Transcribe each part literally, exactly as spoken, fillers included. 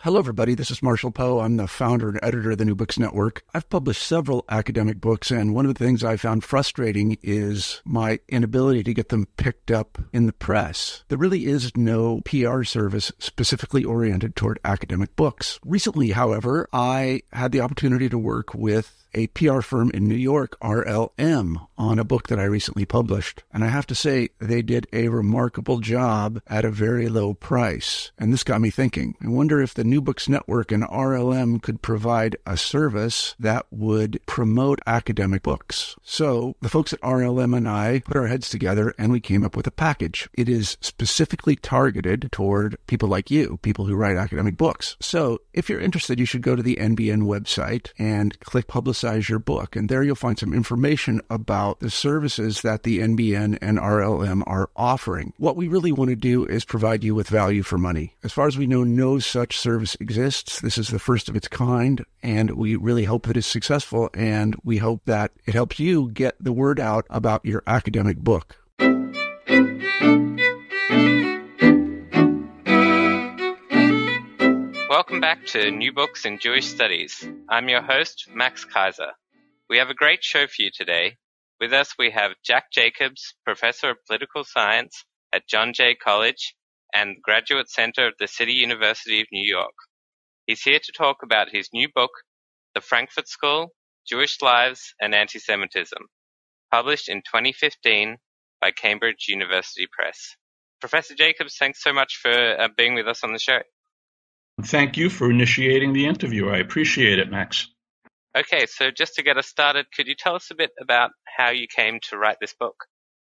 Hello, everybody. This is Marshall Poe. I'm the founder and editor of the New Books Network. I've published several academic books, and one of the things I found frustrating is my inability to get them picked up in the press. There really is no P R service specifically oriented toward academic books. Recently, however, I had the opportunity to work with a P R firm in New York, R L M, on a book that I recently published. And I have to say, they did a remarkable job at a very low price. And this got me thinking. I wonder if the New Books Network and R L M could provide a service that would promote academic books. So the folks at R L M and I put our heads together and we came up with a package. It is specifically targeted toward people like you, people who write academic books. So if you're interested, you should go to the N B N website and click Publicize your book. And there you'll find some information about the services that the N B N and R L M are offering. What we really want to do is provide you with value for money. As far as we know, no such service exists. This is the first of its kind, and we really hope that it's successful, and we hope that it helps you get the word out about your academic book. Welcome back to New Books in Jewish Studies. I'm your host, Max Kaiser. We have a great show for you today. With us, we have Jack Jacobs, Professor of Political Science at John Jay College and Graduate Center of the City University of New York. He's here to talk about his new book, The Frankfurt School, Jewish Lives and Anti-Semitism, published in twenty fifteen by Cambridge University Press. Professor Jacobs, thanks so much for uh, being with us on the show. Thank you for initiating the interview. I appreciate it, Max. Okay, so just to get us started, could you tell us a bit about how you came to write this book?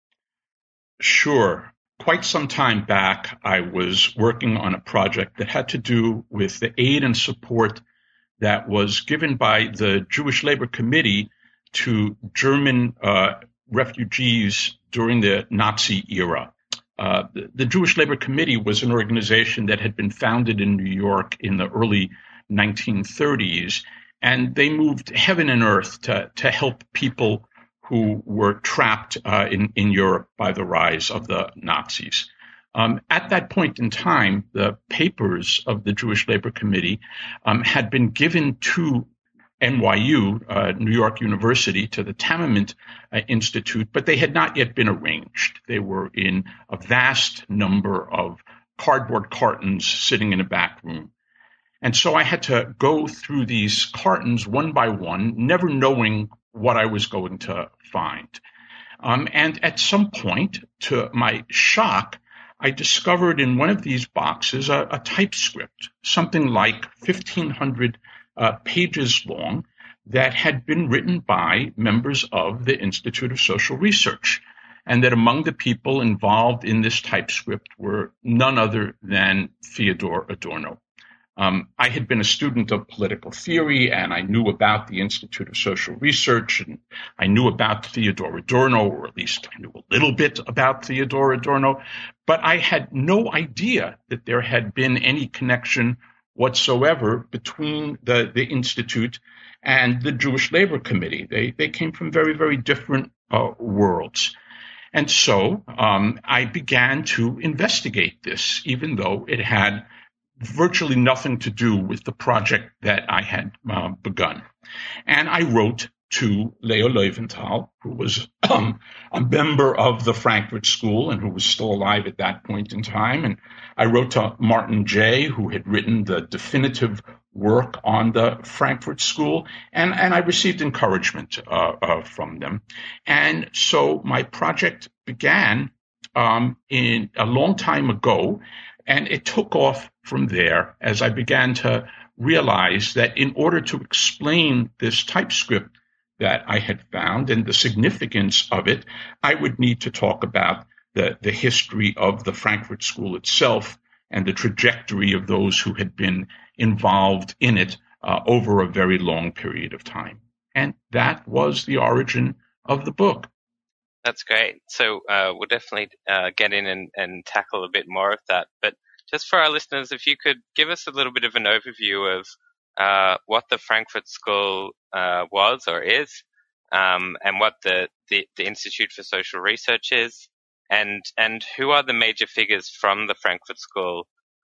Sure. Quite some time back, I was working on a project that had to do with the aid and support that was given by the Jewish Labor Committee to German uh, refugees during the Nazi era. Uh, the, the Jewish Labor Committee was an organization that had been founded in New York in the early nineteen thirties, and they moved heaven and earth to, to help people who were trapped uh, in, in Europe by the rise of the Nazis. Um, at that point in time, the papers of the Jewish Labor Committee um, had been given to N Y U, uh, New York University, to the Tamiment uh, Institute, but they had not yet been arranged. They were in a vast number of cardboard cartons sitting in a back room. And so I had to go through these cartons one by one, never knowing what I was going to find. Um, and at some point, to my shock, I discovered in one of these boxes a, a typescript, something like fifteen hundred Uh, pages long, that had been written by members of the Institute of Social Research, and that among the people involved in this typescript were none other than Theodor Adorno. Um, I had been a student of political theory, and I knew about the Institute of Social Research, and I knew about Theodor Adorno, or at least I knew a little bit about Theodor Adorno, but I had no idea that there had been any connection whatsoever between the, the Institute and the Jewish Labor Committee. They, they came from very, very different uh, worlds. And so um, I began to investigate this, even though it had virtually nothing to do with the project that I had uh, begun. And I wrote to Leo Leuwenthal, who was um, a member of the Frankfurt School and who was still alive at that point in time. And I wrote to Martin Jay, who had written the definitive work on the Frankfurt School, and, and I received encouragement uh, uh, from them. And so my project began um, in a long time ago, and it took off from there as I began to realize that in order to explain this typescript that I had found and the significance of it, I would need to talk about the, the history of the Frankfurt School itself and the trajectory of those who had been involved in it uh, over a very long period of time. And that was the origin of the book. That's great. So uh, we'll definitely uh, get in and, and tackle a bit more of that. But just for our listeners, if you could give us a little bit of an overview of uh, what the Frankfurt School uh, was or is, um, and what the, the, the Institute for Social Research is, and and who are the major figures from the Frankfurt School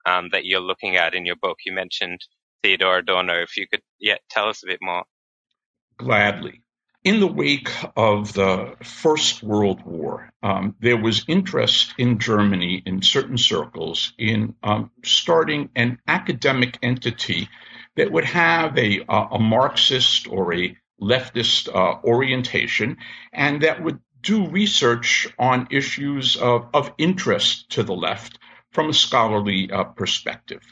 um, that you're looking at in your book? You mentioned Theodor Adorno. If you could yeah, tell us a bit more. Gladly. In the wake of the First World War, um, there was interest in Germany in certain circles in um, starting an academic entity that would have a, a Marxist or a leftist uh, orientation, and that would do research on issues of, of interest to the left from a scholarly uh, perspective.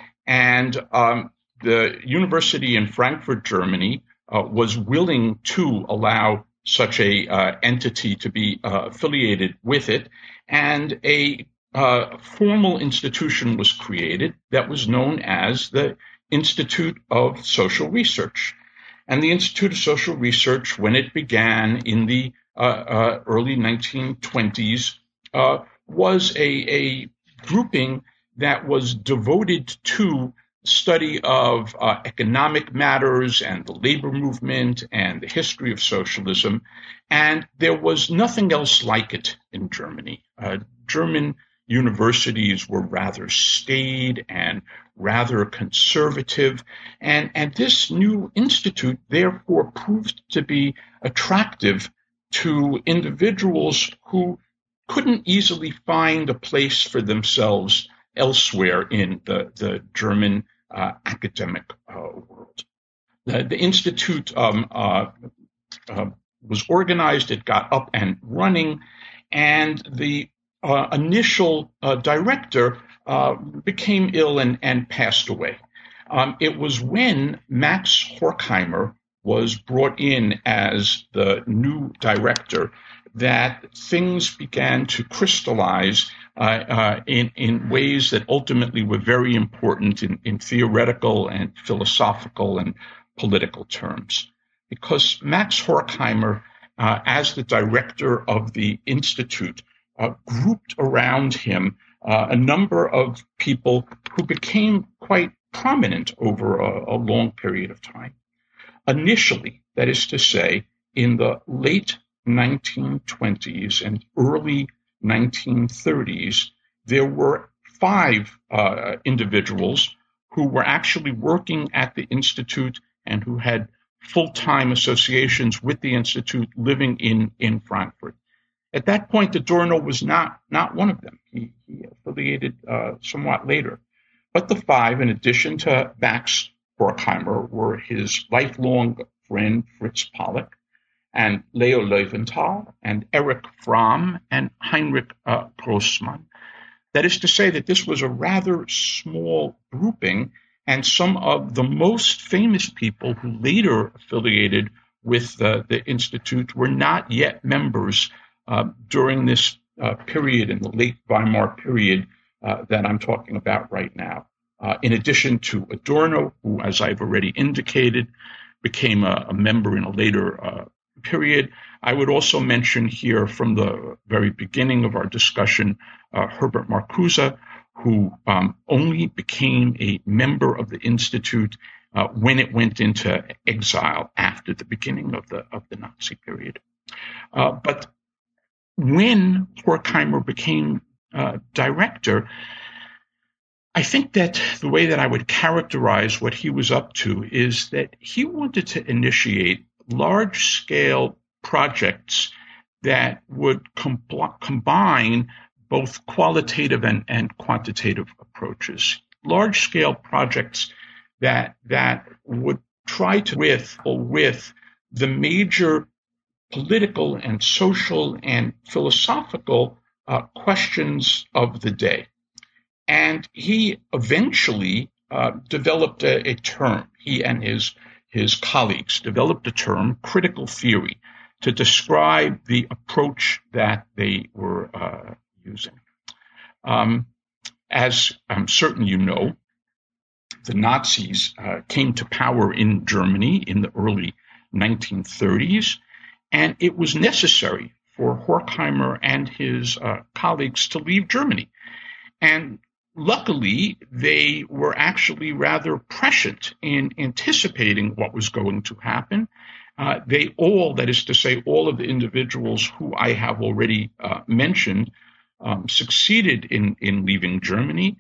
And um, the university in Frankfurt, Germany, uh, was willing to allow such a uh, entity to be uh, affiliated with it, and a uh, formal institution was created that was known as the Institute of Social Research. And the Institute of Social Research, when it began in the uh, uh, early nineteen twenties, uh, was a, a grouping that was devoted to study of uh, economic matters and the labor movement and the history of socialism. And there was nothing else like it in Germany. Uh, German universities were rather staid and rather conservative. And, and this new institute, therefore, proved to be attractive to individuals who couldn't easily find a place for themselves elsewhere in the, the German uh, academic uh, world. The, the institute um, uh, uh, was organized, it got up and running, and the uh, initial uh, director uh, became ill and, and passed away. Um, it was when Max Horkheimer was brought in as the new director that things began to crystallize uh, uh, in, in ways that ultimately were very important in, in theoretical and philosophical and political terms. Because Max Horkheimer, uh, as the director of the Institute, uh, grouped around him uh, a number of people who became quite prominent over a, a long period of time. Initially, that is to say, in the late nineteen twenties and early nineteen thirties, there were five uh, individuals who were actually working at the Institute and who had full-time associations with the Institute living in, in Frankfurt. At that point, Adorno was not, not one of them. He, he affiliated uh, somewhat later. But the five, in addition to Max Horkheimer, were his lifelong friend Fritz Pollock, and Leo Löwenthal, and Erich Fromm, and Heinrich uh, Grossmann. That is to say that this was a rather small grouping, and some of the most famous people who later affiliated with uh, the Institute were not yet members uh, during this uh, period, in the late Weimar period uh, that I'm talking about right now. Uh, in addition to Adorno, who, as I've already indicated, became a, a member in a later uh, period, I would also mention here from the very beginning of our discussion, uh, Herbert Marcuse, who um, only became a member of the Institute uh, when it went into exile after the beginning of the of the Nazi period. Uh, but when Horkheimer became uh, director, I think that the way that I would characterize what he was up to is that he wanted to initiate large-scale projects that would com- combine both qualitative and, and quantitative approaches. Large-scale projects that that would try to with with the major political and social and philosophical uh, questions of the day. And he eventually uh, developed a, a term. He and his his colleagues developed a term, critical theory, to describe the approach that they were uh, using. Um, as I'm certain you know, the Nazis uh, came to power in Germany in the early nineteen thirties, and it was necessary for Horkheimer and his uh, colleagues to leave Germany. And luckily, they were actually rather prescient in anticipating what was going to happen. Uh, they all, that is to say, all of the individuals who I have already uh, mentioned, um, succeeded in, in leaving Germany.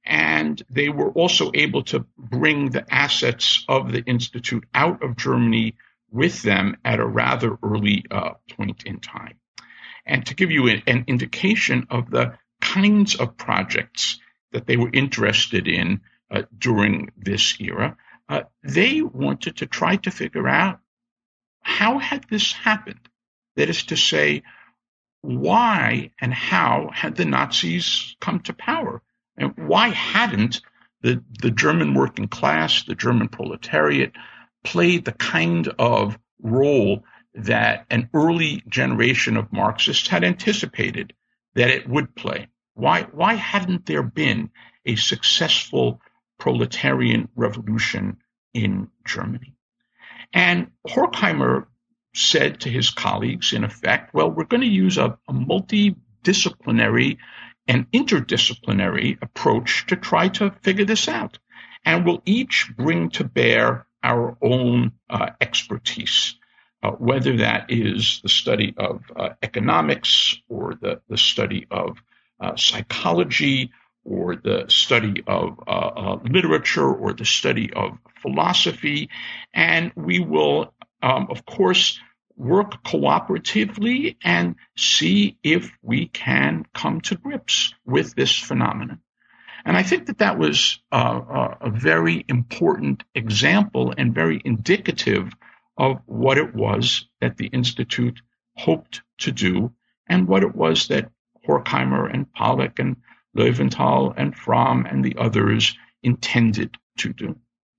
And they were also able to bring the assets of the Institute out of Germany with them at a rather early uh, point in time. And to give you an, an indication of the kinds of projects that they were interested in uh, during this era, uh, they wanted to try to figure out how had this happened? That is to say, why and how had the Nazis come to power? And why hadn't the, the German working class, the German proletariat, played the kind of role that an early generation of Marxists had anticipated that it would play? Why, why hadn't there been a successful proletarian revolution in Germany? And Horkheimer said to his colleagues, in effect, well, we're going to use a, a multidisciplinary and interdisciplinary approach to try to figure this out. And we'll each bring to bear our own uh, expertise, uh, whether that is the study of uh, economics or the, the study of uh, psychology or the study of uh, uh, literature or the study of philosophy. And we will, um, of course, work cooperatively and see if we can come to grips with this phenomenon. And I think that that was uh, a very important example and very indicative of what it was that the Institute hoped to do and what it was that Horkheimer and Pollack and Löwenthal and Fromm and the others intended to do.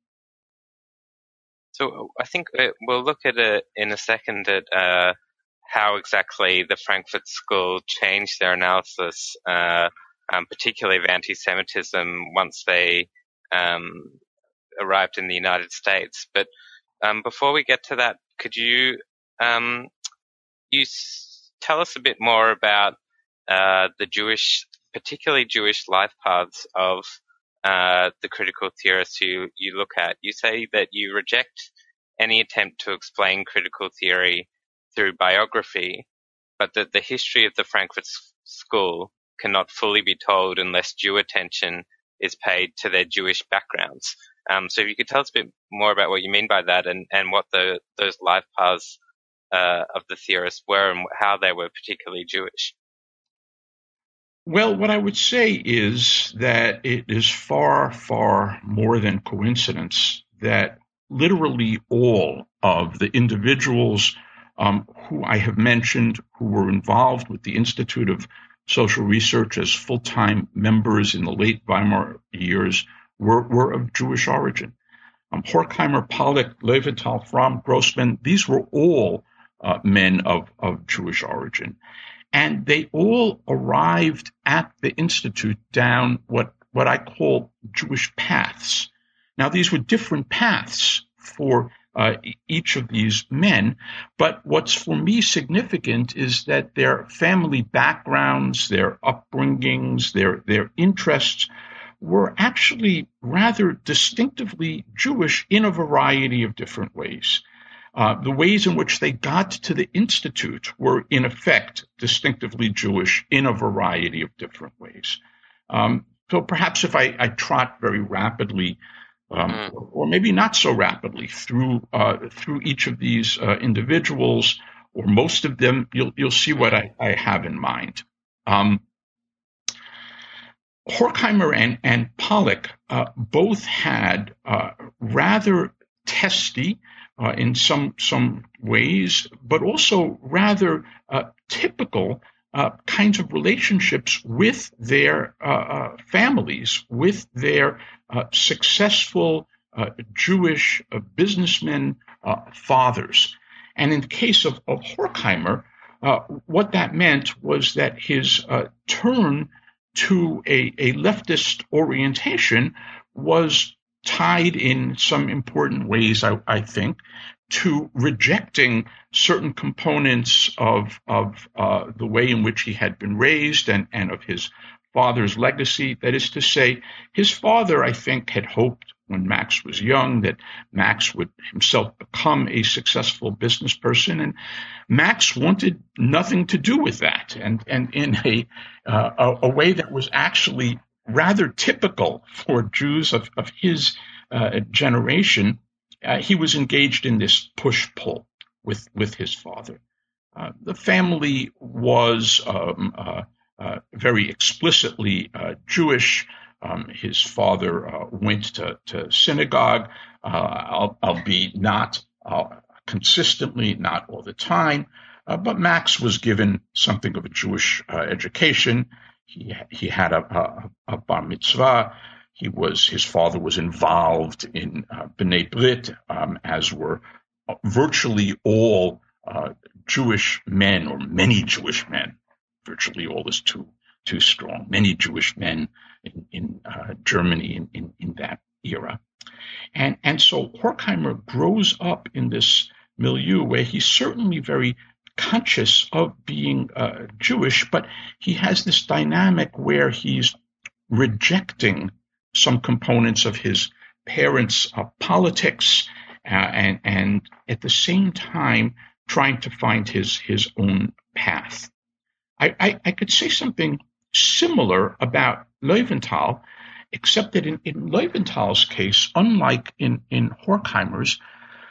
So I think we'll look at it in a second at uh, how exactly the Frankfurt School changed their analysis, uh, um, particularly of anti-Semitism, once they um, arrived in the United States. But um, before we get to that, could you um, you s- tell us a bit more about uh, the Jewish, particularly Jewish life paths of Uh, the critical theorists you, you look at? You say that you reject any attempt to explain critical theory through biography, but that the history of the Frankfurt School cannot fully be told unless due attention is paid to their Jewish backgrounds. Um, so if you could tell us a bit more about what you mean by that and, and what the those life paths uh, of the theorists were and how they were particularly Jewish. Well, what I would say is that it is far, far more than coincidence that literally all of the individuals um, who I have mentioned who were involved with the Institute of Social Research as full-time members in the late Weimar years were, were of Jewish origin. Um, Horkheimer, Pollack, Löwenthal, Fromm, Grossman, these were all uh, men of, of Jewish origin. And they all arrived at the Institute down what, what I call Jewish paths. Now, these were different paths for uh, each of these men, but what's for me significant is that their family backgrounds, their upbringings, their, their interests were actually rather distinctively Jewish in a variety of different ways. Uh, the ways in which they got to the Institute were, in effect, distinctively Jewish in a variety of different ways. Um, so perhaps if I, I trot very rapidly, um, mm. or, or maybe not so rapidly, through uh, through each of these uh, individuals, or most of them, you'll you'll see what I, I have in mind. Um, Horkheimer and, and Pollack uh, both had uh, rather testy, Uh, in some some ways, but also rather uh, typical uh, kinds of relationships with their uh, uh, families, with their uh, successful uh, Jewish uh, businessmen uh, fathers. And in the case of, of Horkheimer, uh, what that meant was that his uh, turn to a, a leftist orientation was tied in some important ways, I, I think, to rejecting certain components of, of uh, the way in which he had been raised and, and of his father's legacy. That is to say, his father, I think, had hoped when Max was young that Max would himself become a successful business person, and Max wanted nothing to do with that, and, and in a, uh, a, a way that was actually rather typical for Jews of, of his uh, generation, uh, he was engaged in this push-pull with, with his father. Uh, the family was um, uh, uh, very explicitly uh, Jewish. Um, his father uh, went to, to synagogue, uh, albeit not uh, consistently, not all the time. Uh, but Max was given something of a Jewish uh, education. He he had a, a, a bar mitzvah. He was his father was involved in uh, B'nai Brit, um, as were virtually all uh, Jewish men, or many Jewish men. Virtually all is too too strong. Many Jewish men in, in uh, Germany in, in, in that era, and and so Horkheimer grows up in this milieu where he's certainly very conscious of being uh, Jewish, but he has this dynamic where he's rejecting some components of his parents' uh, politics, uh, and and at the same time trying to find his his own path. I, I, I could say something similar about Löwenthal, except that in, in Löwenthal's case, unlike in, in Horkheimer's,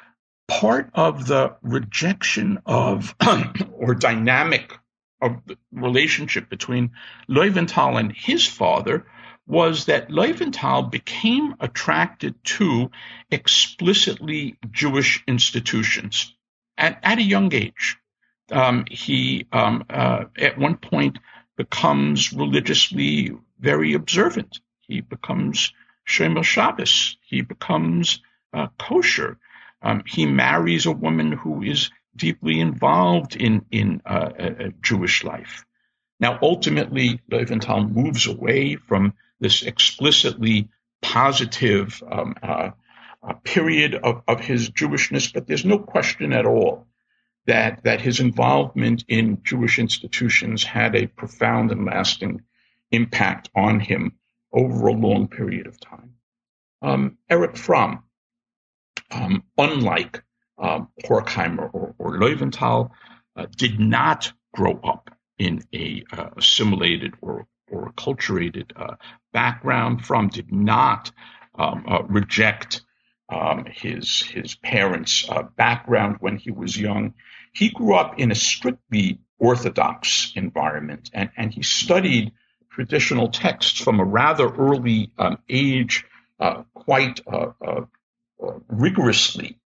part of the rejection of or dynamic of the relationship between Löwenthal and his father was that Löwenthal became attracted to explicitly Jewish institutions at, at a young age. Um, he, um, uh, at one point, becomes religiously very observant. He becomes Shomer Shabbos. He becomes uh, kosher. Um, he marries a woman who is deeply involved in in uh, a Jewish life. Now, ultimately, Löwenthal moves away from this explicitly positive um, uh, uh, period of, of his Jewishness, but there's no question at all that that his involvement in Jewish institutions had a profound and lasting impact on him over a long period of time. Um, Erich Fromm, Um, unlike um, Horkheimer or, or Löwenthal, uh, did not grow up in a uh, assimilated or, or acculturated uh, background. Fromm did not um, uh, reject um, his his parents' uh, background when he was young. He grew up in a strictly Orthodox environment, and, and he studied traditional texts from a rather early um, age, uh, quite uh, uh, Uh, rigorously,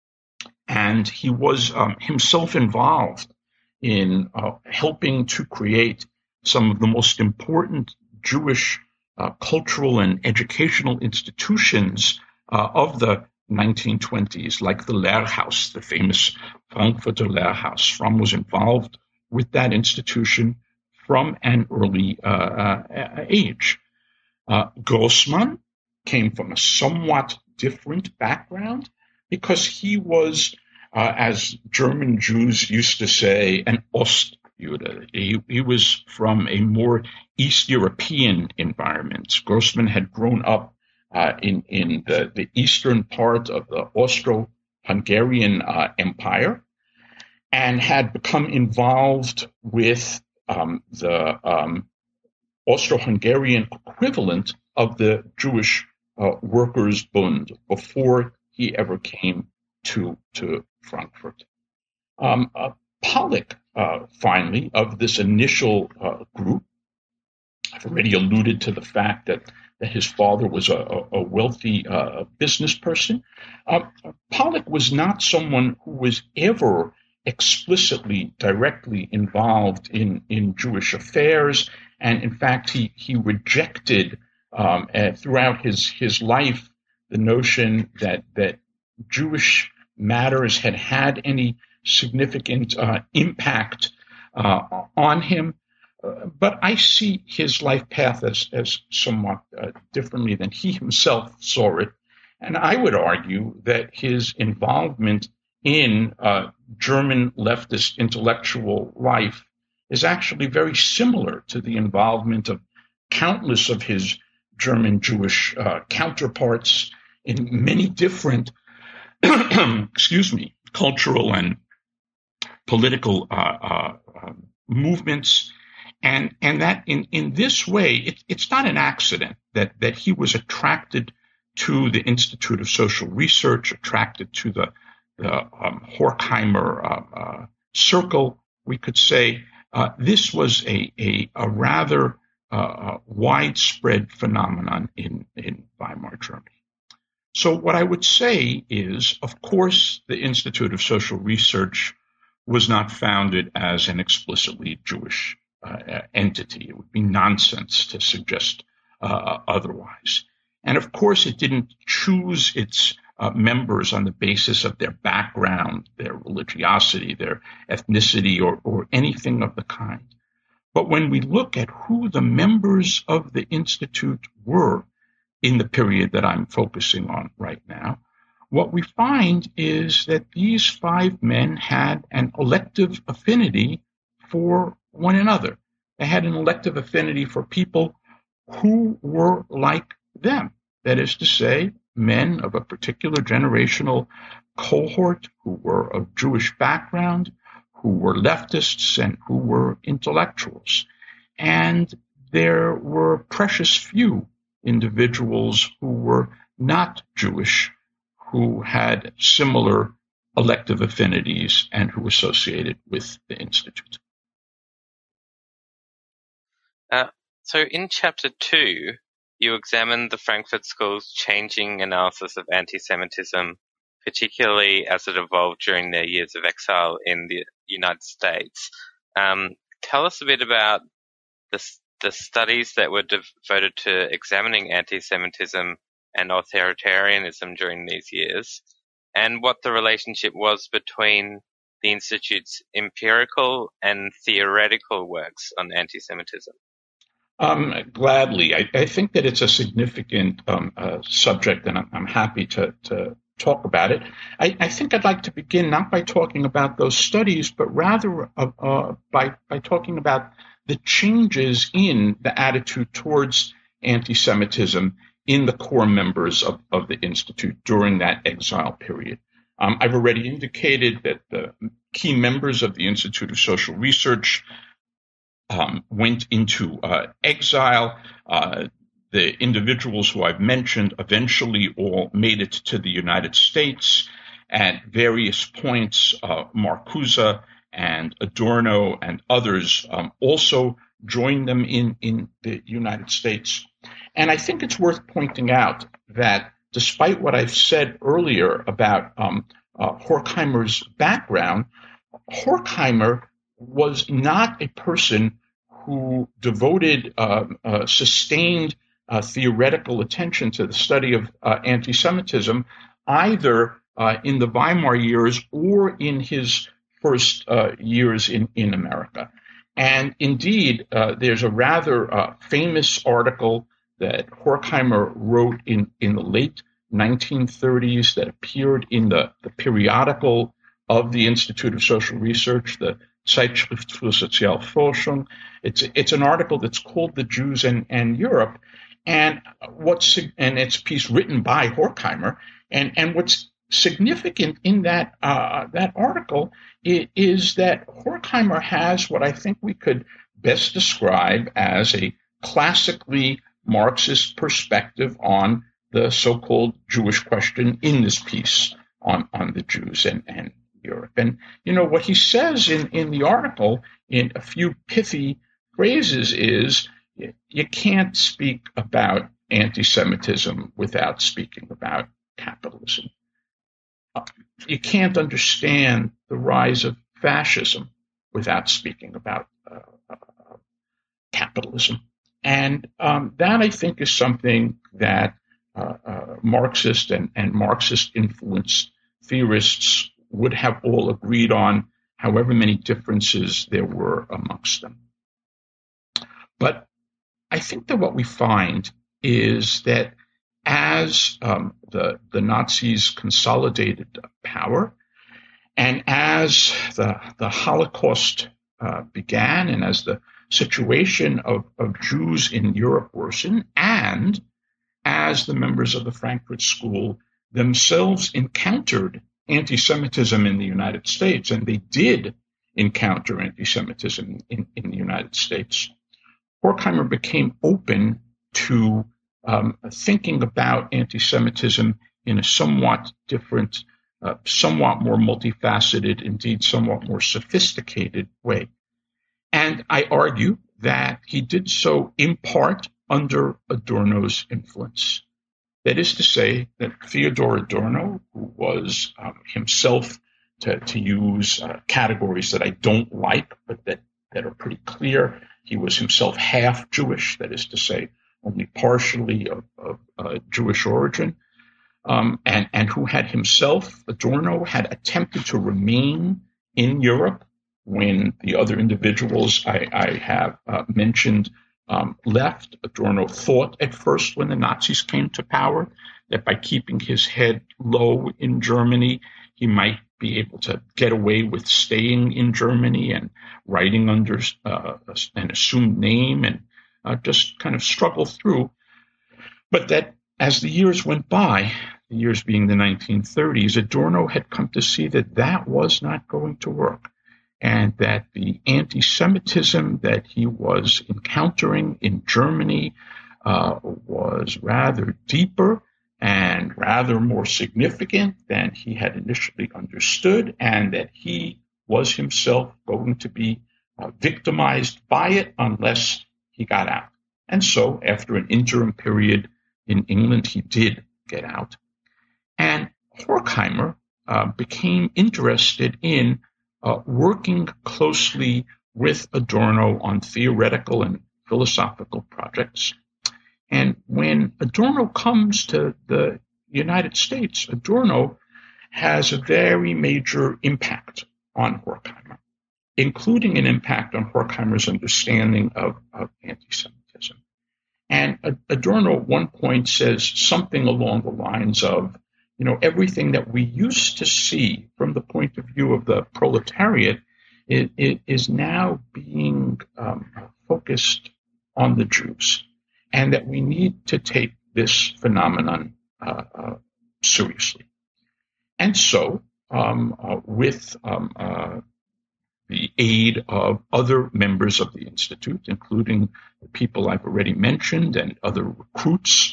and he was um, himself involved in uh, helping to create some of the most important Jewish uh, cultural and educational institutions uh, of the nineteen twenties, like the Lehrhaus, the famous Frankfurter Lehrhaus. Fromm was involved with that institution from an early uh, uh, age. Uh, Grossman came from a somewhat different background because he was, uh, as German Jews used to say, an Ostjude. He, he was from a more East European environment. Grossman had grown up uh, in, in the, the eastern part of the Austro-Hungarian uh, Empire and had become involved with um, the um, Austro-Hungarian equivalent of the Jewish Uh, Workers' Bund before he ever came to to Frankfurt. Um, uh, Pollock, uh, finally, of this initial uh, group, I've already alluded to the fact that, that his father was a, a wealthy uh, business person. Uh, Pollock was not someone who was ever explicitly, directly involved in, in Jewish affairs, and in fact, he, he rejected Um, and throughout his, his life, the notion that, that Jewish matters had had any significant uh, impact uh, on him. Uh, but I see his life path as, as somewhat uh, differently than he himself saw it. And I would argue that his involvement in uh, German leftist intellectual life is actually very similar to the involvement of countless of his German Jewish uh, counterparts in many different, excuse me, cultural and political uh, uh, uh, movements. And and that in, in this way, it, it's not an accident that, that he was attracted to the Institute of Social Research, attracted to the, the um, Horkheimer uh, uh, circle, we could say. Uh, this was a, a, a rather uh, widespread phenomenon in, in Weimar Germany. So what I would say is, of course, the Institute of Social Research was not founded as an explicitly Jewish uh, entity. It would be nonsense to suggest uh, otherwise. And of course, it didn't choose its uh, members on the basis of their background, their religiosity, their ethnicity, or, or anything of the kind. But when we look at who the members of the Institute were in the period that I'm focusing on right now, what we find is that these five men had an elective affinity for one another. They had an elective affinity for people who were like them. That is to say, men of a particular generational cohort who were of Jewish background, who were leftists, and who were intellectuals. And there were precious few individuals who were not Jewish, who had similar elective affinities and who associated with the Institute. Uh, so in chapter two, you examined the Frankfurt School's changing analysis of anti-Semitism, particularly as it evolved during their years of exile in the United States. Um, tell us a bit about the, the studies that were devoted to examining anti-Semitism and authoritarianism during these years, and what the relationship was between the Institute's empirical and theoretical works on anti-Semitism. Um, gladly. I, I think that it's a significant um, uh, subject, and I'm, I'm happy to, to talk about it. I, I think I'd like to begin not by talking about those studies, but rather uh, uh, by, by talking about the changes in the attitude towards anti-Semitism in the core members of, of the Institute during that exile period. Um, I've already indicated that the key members of the Institute of Social Research um, went into uh, exile. Uh, the individuals who I've mentioned eventually all made it to the United States. At various points, uh, Marcuse and Adorno and others um, also joined them in, in the United States. And I think it's worth pointing out that despite what I've said earlier about um, uh, Horkheimer's background, Horkheimer was not a person who devoted uh, uh, sustained uh, theoretical attention to the study of uh, anti-Semitism, either uh, in the Weimar years or in his first uh, years in, in America. And indeed, uh, there's a rather uh, famous article that Horkheimer wrote in, in the late nineteen thirties that appeared in the, the periodical of the Institute of Social Research, the Zeitschrift für Sozialforschung. It's, it's an article that's called The Jews and, and Europe, and what's and it's a piece written by Horkheimer. And, and what's significant in that uh, that article is that Horkheimer has what I think we could best describe as a classically Marxist perspective on the so-called Jewish question in this piece on, on the Jews and, and Europe. And, you know, what he says in, in the article in a few pithy phrases is you can't speak about anti-Semitism without speaking about capitalism. You can't understand the rise of fascism without speaking about uh, uh, capitalism. And um, that, I think, is something that uh, uh, Marxist and, and Marxist-influenced theorists would have all agreed on, however many differences there were amongst them. But I think that what we find is that as um, the, the Nazis consolidated power, and as the, the Holocaust uh, began, and as the situation of, of Jews in Europe worsened, and as the members of the Frankfurt School themselves encountered anti-Semitism in the United States, and they did encounter anti-Semitism in, in the United States, Horkheimer became open to um, thinking about anti-Semitism in a somewhat different, uh, somewhat more multifaceted, indeed somewhat more sophisticated way. And I argue that he did so in part under Adorno's influence. That is to say that Theodor Adorno, who was um, himself, to, to use uh, categories that I don't like, but that, that are pretty clear, he was himself half Jewish, that is to say, only partially of, of uh, Jewish origin, um, and, and who had himself, Adorno, had attempted to remain in Europe when the other individuals I, I have uh, mentioned um, left. Adorno thought at first, when the Nazis came to power, that by keeping his head low in Germany, he might be able to get away with staying in Germany and writing under uh, an assumed name and uh, just kind of struggle through. But that as the years went by, the years being the nineteen thirties, Adorno had come to see that that was not going to work, and that the anti-Semitism that he was encountering in Germany uh, was rather deeper and rather more significant than he had initially understood, and that he was himself going to be uh, victimized by it unless he got out. And so, after an interim period in England, he did get out. And Horkheimer uh, became interested in uh, working closely with Adorno on theoretical and philosophical projects. And when Adorno comes to the United States, Adorno has a very major impact on Horkheimer, including an impact on Horkheimer's understanding of, of anti-Semitism. And Adorno at one point says something along the lines of, you know, everything that we used to see from the point of view of the proletariat it, it is now being um, focused on the Jews, and that we need to take this phenomenon uh, uh, seriously. And so, um, uh, with um, uh, the aid of other members of the Institute, including the people I've already mentioned and other recruits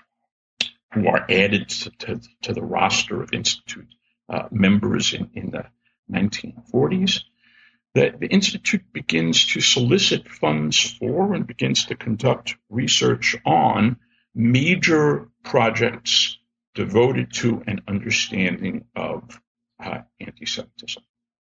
who are added to, to, to the roster of Institute uh, members in, in the nineteen forties, the, the Institute begins to solicit funds for and begins to conduct research on major projects devoted to an understanding of uh, anti-Semitism.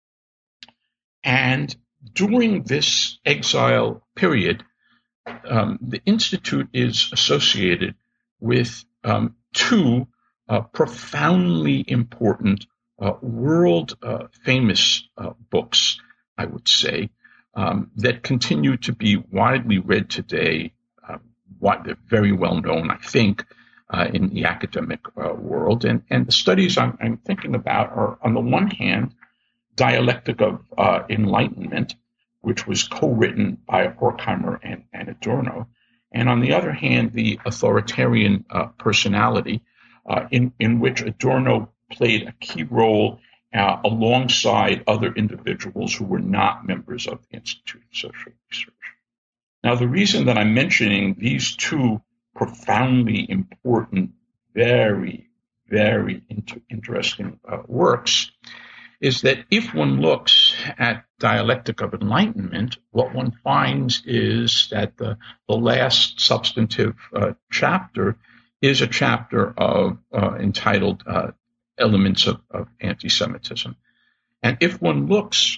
And during this exile period, um, the Institute is associated with um, two uh, profoundly important, uh, world-famous uh, uh, books, I would say, um, that continue to be widely read today. Uh, what, they're very well known, I think, uh, in the academic uh, world. And, and the studies I'm, I'm thinking about are, on the one hand, Dialectic of uh, Enlightenment, which was co-written by Horkheimer and, and Adorno, and on the other hand, the authoritarian uh, personality, uh, in, in which Adorno played a key role uh, alongside other individuals who were not members of the Institute of Social Research. Now, the reason that I'm mentioning these two profoundly important, very, very inter- interesting uh, works is that if one looks at Dialectic of Enlightenment, what one finds is that the, the last substantive uh, chapter is a chapter of uh, entitled uh, Elements of, of Anti-Semitism. And if one looks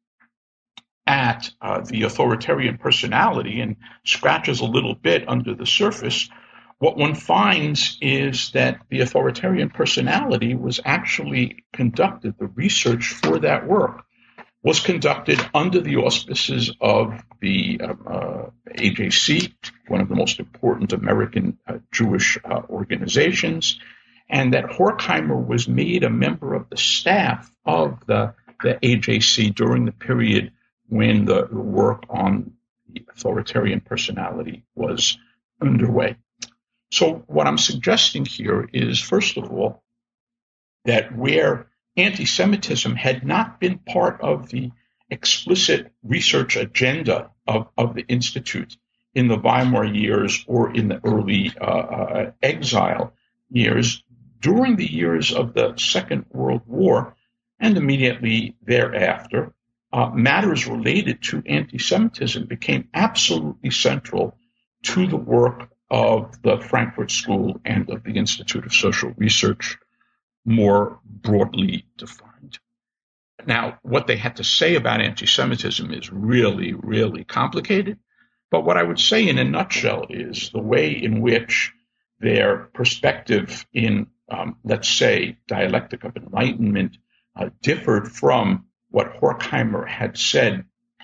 at uh, the authoritarian personality and scratches a little bit under the surface, what one finds is that the authoritarian personality was actually conducted, the research for that work was conducted under the auspices of the uh, uh, A J C, one of the most important American uh, Jewish uh, organizations, and that Horkheimer was made a member of the staff of the, the A J C during the period when the, the work on the authoritarian personality was underway. So what I'm suggesting here is, first of all, that where anti-Semitism had not been part of the explicit research agenda of, of the Institute in the Weimar years or in the early uh, uh, exile years. During the years of the Second World War and immediately thereafter, uh, matters related to anti-Semitism became absolutely central to the work of the Frankfurt School and of the Institute of Social Research, more broadly defined. Now, what they had to say about anti-Semitism is really, really complicated. But what I would say in a nutshell is the way in which their perspective in, um, let's say, dialectic of enlightenment uh, differed from what Horkheimer had said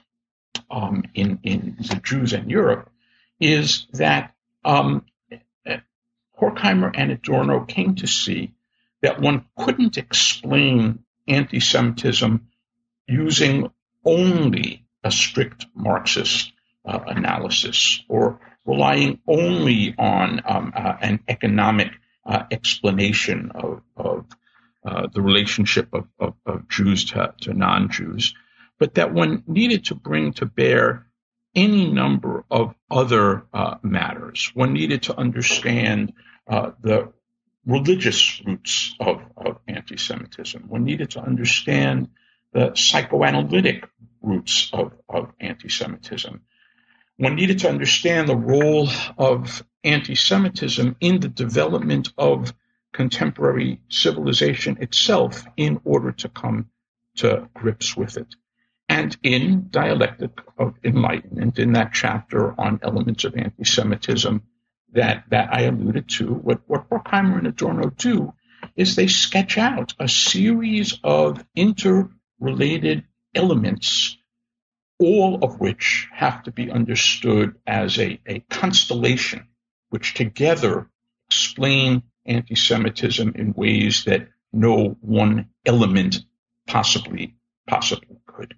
um, in, in The Jews and Europe is that um, Horkheimer and Adorno came to see that one couldn't explain anti-Semitism using only a strict Marxist uh, analysis or relying only on um, uh, an economic uh, explanation of, of uh, the relationship of, of, of Jews to, to non-Jews, but that one needed to bring to bear any number of other uh, matters. One needed to understand uh, the religious roots of, of anti-Semitism. One needed to understand the psychoanalytic roots of, of anti-Semitism. One needed to understand the role of anti-Semitism in the development of contemporary civilization itself in order to come to grips with it. And in Dialectic of Enlightenment, in that chapter on elements of anti-Semitism that, that I alluded to, what, what Horkheimer and Adorno do is they sketch out a series of interrelated elements, all of which have to be understood as a, a constellation, which together explain anti-Semitism in ways that no one element possibly, possibly could.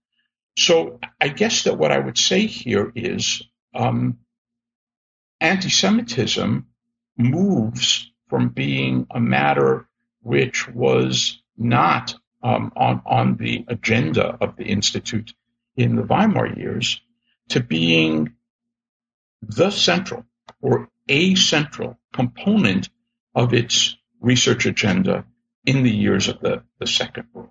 So I guess that what I would say here is um, anti-Semitism moves from being a matter which was not um, on, on the agenda of the Institute in the Weimar years to being the central or a central component of its research agenda in the years of the, the Second World War.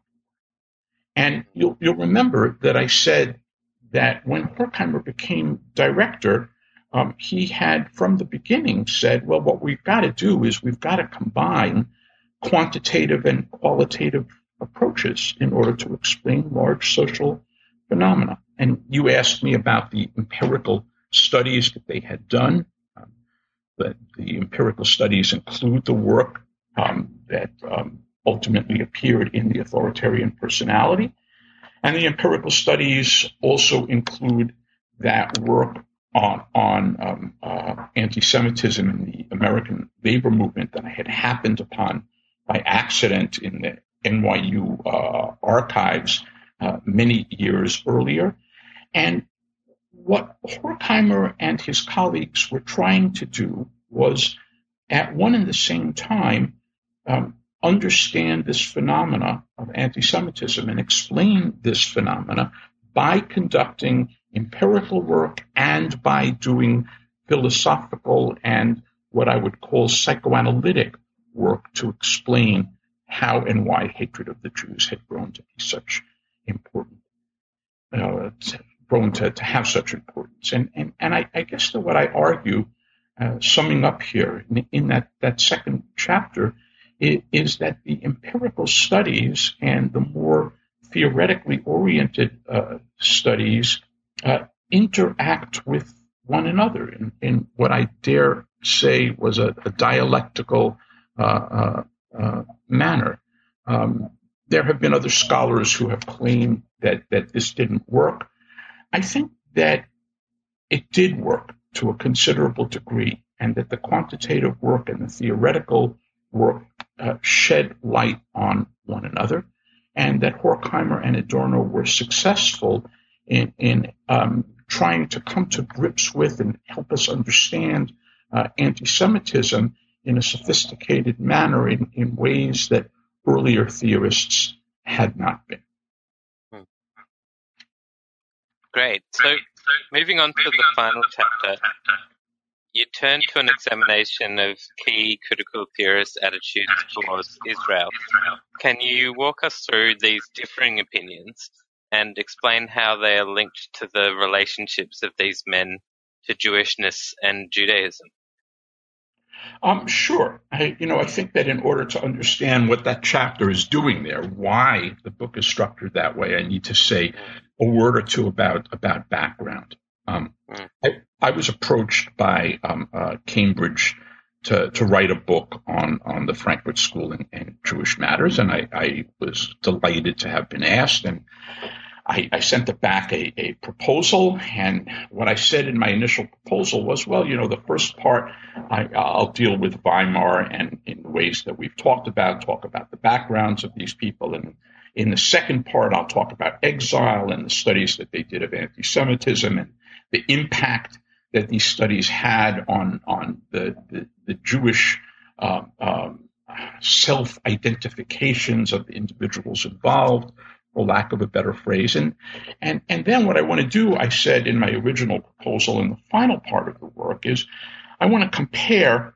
And you'll, you'll remember that I said that when Horkheimer became director, um, he had from the beginning said, well, what we've got to do is we've got to combine quantitative and qualitative approaches in order to explain large social phenomena. And you asked me about the empirical studies that they had done. Um, the, the empirical studies include the work um, that um, ultimately appeared in The Authoritarian Personality. And the empirical studies also include that work on, on um, uh, anti-Semitism in the American labor movement that I had happened upon by accident in the N Y U uh, archives uh, many years earlier. And what Horkheimer and his colleagues were trying to do was, at one and the same time, um, understand this phenomena of anti-Semitism and explain this phenomena by conducting empirical work and by doing philosophical and what I would call psychoanalytic work to explain how and why hatred of the Jews had grown to be such important, uh, grown to, to have such importance. And, and, and I, I guess that what I argue, uh, summing up here in, in that, that second chapter, is, is that the empirical studies and the more theoretically oriented uh, studies uh, interact with one another in, in what I dare say was a, a dialectical uh, uh, uh, manner. Um, there have been other scholars who have claimed that, that this didn't work. I think that it did work to a considerable degree, and that the quantitative work and the theoretical work uh, shed light on one another, and that Horkheimer and Adorno were successful in, in um, trying to come to grips with and help us understand uh, anti-Semitism in a sophisticated manner in, in ways that earlier theorists had not been. Great. So, moving on to the final chapter, you turn to an examination of key critical theorist attitudes towards Israel. Can you walk us through these differing opinions and explain how they are linked to the relationships of these men to Jewishness and Judaism? Um, sure. I, you know, I think that in order to understand what that chapter is doing there, why the book is structured that way, I need to say a word or two about about background. Um, mm. I, I was approached by um, uh, Cambridge to to write a book on on the Frankfurt School and, and Jewish matters, and I, I was delighted to have been asked. And I, I sent it back a, a proposal, and what I said in my initial proposal was, well, you know, the first part I, I'll deal with Weimar and in ways that we've talked about, talk about the backgrounds of these people, and in the second part I'll talk about exile and the studies that they did of anti-Semitism and the impact that these studies had on on the the, the Jewish um, um, self-identifications of the individuals involved, for lack of a better phrase. And, and, and then what I want to do, I said in my original proposal in the final part of the work, is I want to compare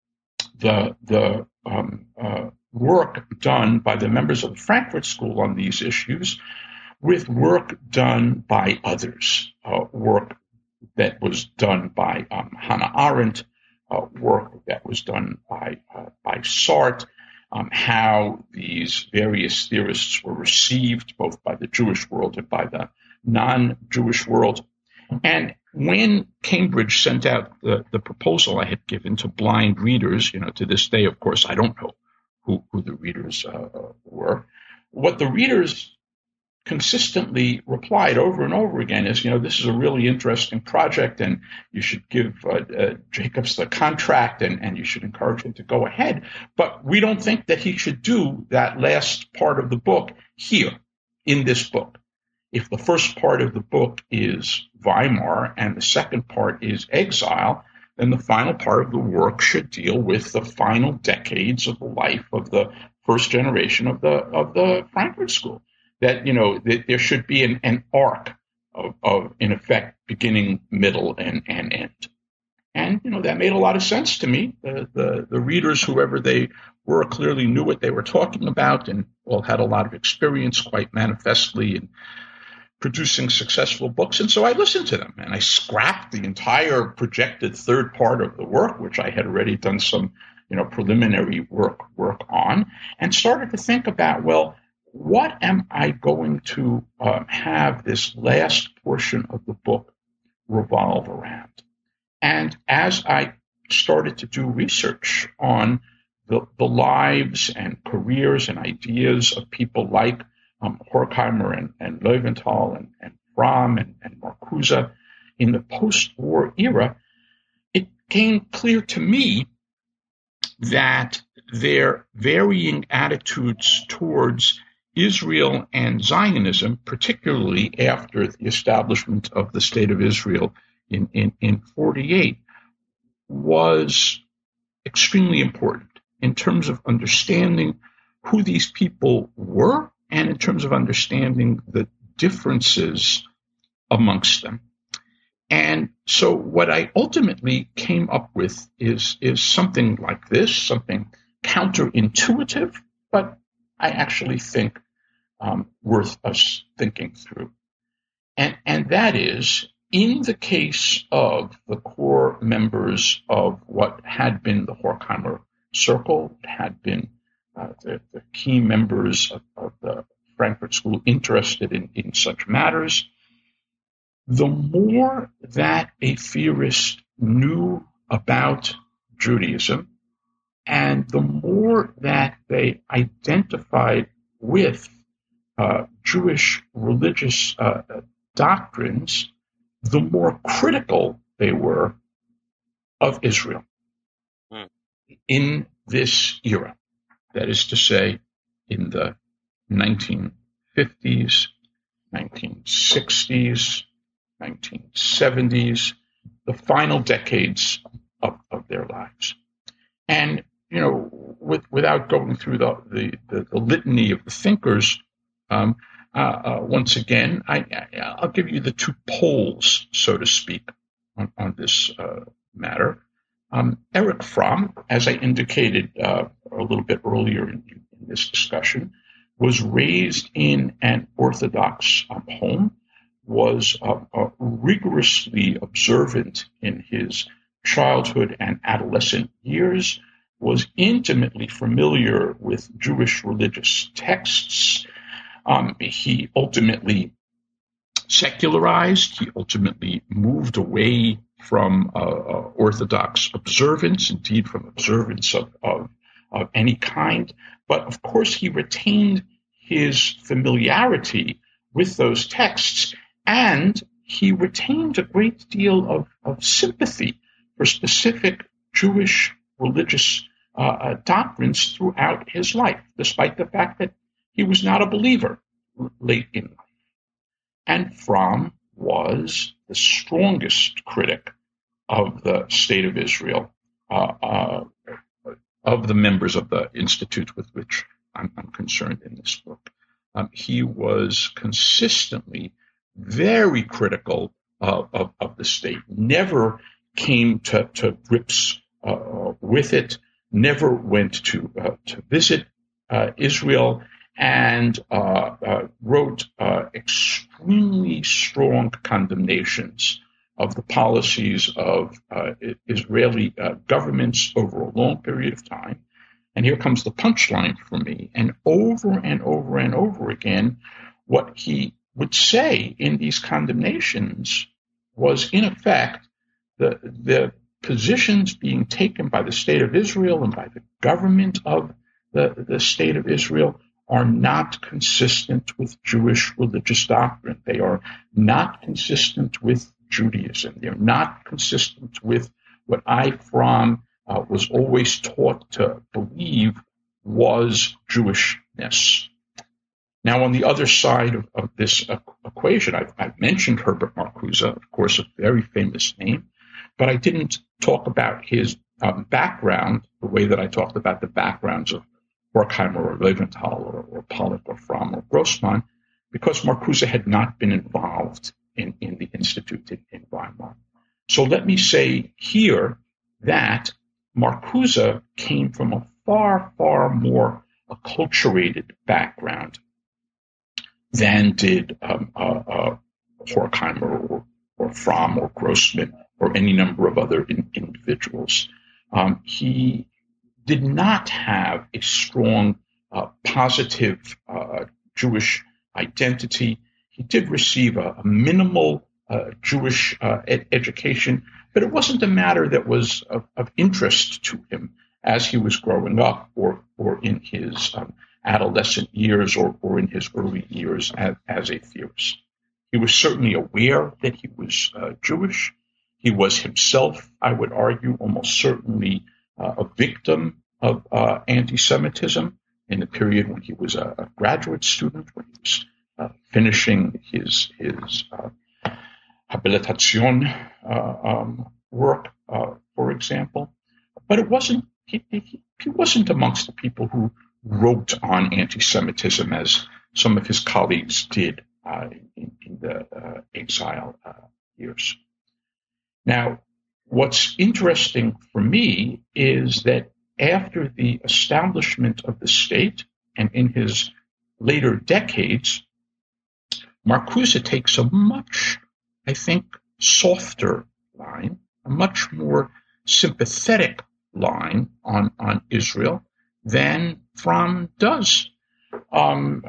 the, the um, uh, work done by the members of the Frankfurt School on these issues with work done by others, uh, work that was done by um, Hannah Arendt, uh, work that was done by, uh, by Sartre, Um, how these various theorists were received both by the Jewish world and by the non-Jewish world. And when Cambridge sent out the, the proposal I had given to blind readers, you know, to this day, of course, I don't know who, who the readers uh, were. What the readers consistently replied over and over again is, you know, this is a really interesting project and you should give uh, uh, Jacobs the contract and, and you should encourage him to go ahead. But we don't think that he should do that last part of the book here in this book. If the first part of the book is Weimar and the second part is exile, then the final part of the work should deal with the final decades of the life of the first generation of the of the Frankfurt School. That, you know, that there should be an, an arc of, of, in effect, beginning, middle, and, and end. And, you know, that made a lot of sense to me. The, the, the readers, whoever they were, clearly knew what they were talking about and all had a lot of experience quite manifestly in producing successful books. And so I listened to them and I scrapped the entire projected third part of the work, which I had already done some, you know, preliminary work, work on, and started to think about, well, what am I going to uh, have this last portion of the book revolve around? And as I started to do research on the, the lives and careers and ideas of people like um, Horkheimer and, and Löwenthal and, and Fromm and, and Marcuse in the post-war era, it became clear to me that their varying attitudes towards Israel and Zionism, particularly after the establishment of the State of Israel in, in, in forty-eight, was extremely important in terms of understanding who these people were and in terms of understanding the differences amongst them. And so what I ultimately came up with is, is something like this, something counterintuitive, but I actually think um, worth us thinking through. And, and that is, in the case of the core members of what had been the Horkheimer Circle, had been uh, the, the key members of, of the Frankfurt School interested in, in such matters, the more that a theorist knew about Judaism, and the more that they identified with uh, Jewish religious uh, doctrines, the more critical they were of Israel mm. in this era. That is to say, in the nineteen fifties, nineteen sixties, nineteen seventies, the final decades of, of their lives. And, you know, with, without going through the, the, the, the litany of the thinkers, um, uh, uh, once again, I, I, I'll give you the two poles, so to speak, on, on this uh, matter. Um, Erich Fromm, as I indicated uh, a little bit earlier in, in this discussion, was raised in an Orthodox um, home, was uh, uh, rigorously observant in his childhood and adolescent years, was intimately familiar with Jewish religious texts. Um, he ultimately secularized. He ultimately moved away from uh, uh, Orthodox observance, indeed from observance of, of, of any kind. But of course, he retained his familiarity with those texts, and he retained a great deal of, of sympathy for specific Jewish religious uh, uh, doctrines throughout his life, despite the fact that he was not a believer late in life. And Fromm was the strongest critic of the State of Israel, uh, uh, of the members of the institute with which I'm, I'm concerned in this book. Um, he was consistently very critical uh, of, of the state, never came to, to grips uh, with it, never went to, uh, to visit uh, Israel, and uh, uh, wrote uh, extremely strong condemnations of the policies of uh, Israeli uh, governments over a long period of time. And here comes the punchline for me. And over and over and over again, what he would say in these condemnations was, in effect, the, the positions being taken by the State of Israel and by the government of the, the State of Israel are not consistent with Jewish religious doctrine. They are not consistent with Judaism. They're not consistent with what I, Fromm, uh, was always taught to believe was Jewishness. Now, on the other side of, of this uh, equation, I've, I've mentioned Herbert Marcuse, of course, a very famous name, but I didn't talk about his um, background the way that I talked about the backgrounds of Horkheimer or Leventhal or, or Pollock or Fromm or Grossman, because Marcuse had not been involved in, in the Institute in, in Weimar. So let me say here that Marcuse came from a far, far more acculturated background than did um, uh, uh, Horkheimer or, or Fromm or Grossman or any number of other in, individuals. Um, he did not have a strong, uh, positive uh, Jewish identity. He did receive a, a minimal uh, Jewish uh, ed- education, but it wasn't a matter that was of, of interest to him as he was growing up or, or in his um, adolescent years or, or in his early years as, as a theorist. He was certainly aware that he was uh, Jewish. He was himself, I would argue, almost certainly uh, a victim of uh, anti-Semitism in the period when he was a, a graduate student, when he was uh, finishing his his uh, habilitation uh, um, work, uh, for example. But it wasn't he, he, he wasn't amongst the people who wrote on anti-Semitism as some of his colleagues did uh, in, in the uh, exile uh, years. Now, what's interesting for me is that after the establishment of the state and in his later decades, Marcuse takes a much, I think, softer line, a much more sympathetic line on, on Israel than Fromm does. Um,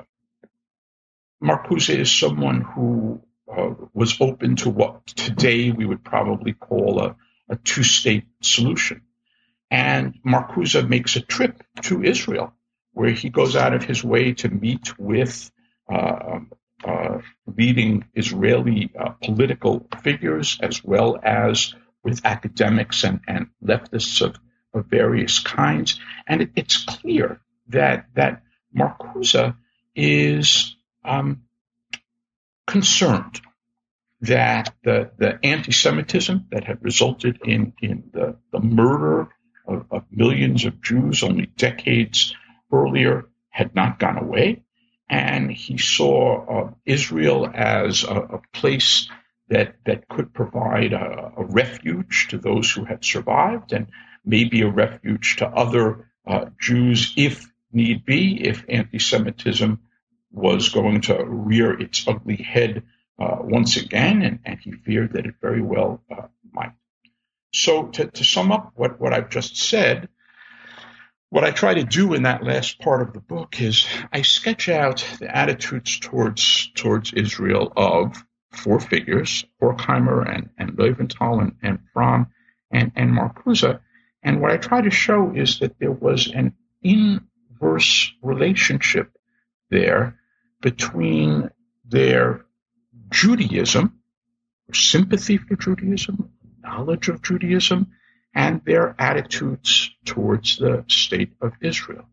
Marcuse is someone who uh, was open to what today we would probably call a, a two-state solution. And Marcuse makes a trip to Israel, where he goes out of his way to meet with uh, uh, leading Israeli uh, political figures, as well as with academics and, and leftists of, of various kinds. And it, it's clear that that Marcuse is um, concerned that the, the anti-Semitism that had resulted in, in the, the murder of, of millions of Jews only decades earlier had not gone away, and he saw uh, Israel as a, a place that that could provide a, a refuge to those who had survived, and maybe a refuge to other uh, Jews if need be, if anti-Semitism was going to rear its ugly head uh, once again, and, and he feared that it very well uh, might. So to, to sum up what, what I've just said, what I try to do in that last part of the book is I sketch out the attitudes towards towards Israel of four figures, Horkheimer and, and Löwenthal and, and Fromm and, and Marcuse. And what I try to show is that there was an inverse relationship there between their Judaism, or sympathy for Judaism, knowledge of Judaism, and their attitudes towards the state of Israel.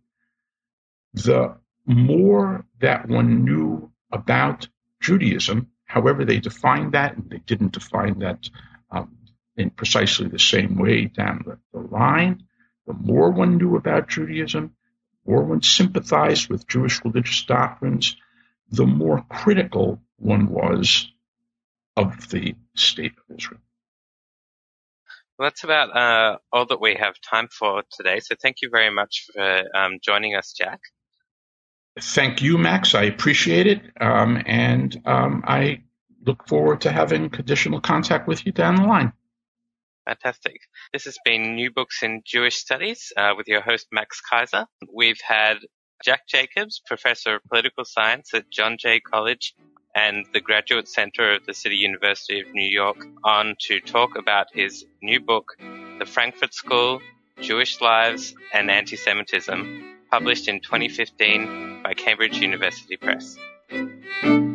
The more that one knew about Judaism, however they defined that, and they didn't define that um, in precisely the same way down the, the line, the more one knew about Judaism, the more one sympathized with Jewish religious doctrines, the more critical one was of the state of Israel. Well, that's about uh, all that we have time for today. So thank you very much for um, joining us, Jack. Thank you, Max. I appreciate it. Um, and um, I look forward to having additional contact with you down the line. Fantastic. This has been New Books in Jewish Studies uh, with your host, Max Kaiser. We've had Jack Jacobs, Professor of Political Science at John Jay College and the Graduate Center of the City University of New York, on to talk about his new book, The Frankfurt School, Jewish Lives and Anti-Semitism, published in twenty fifteen by Cambridge University Press.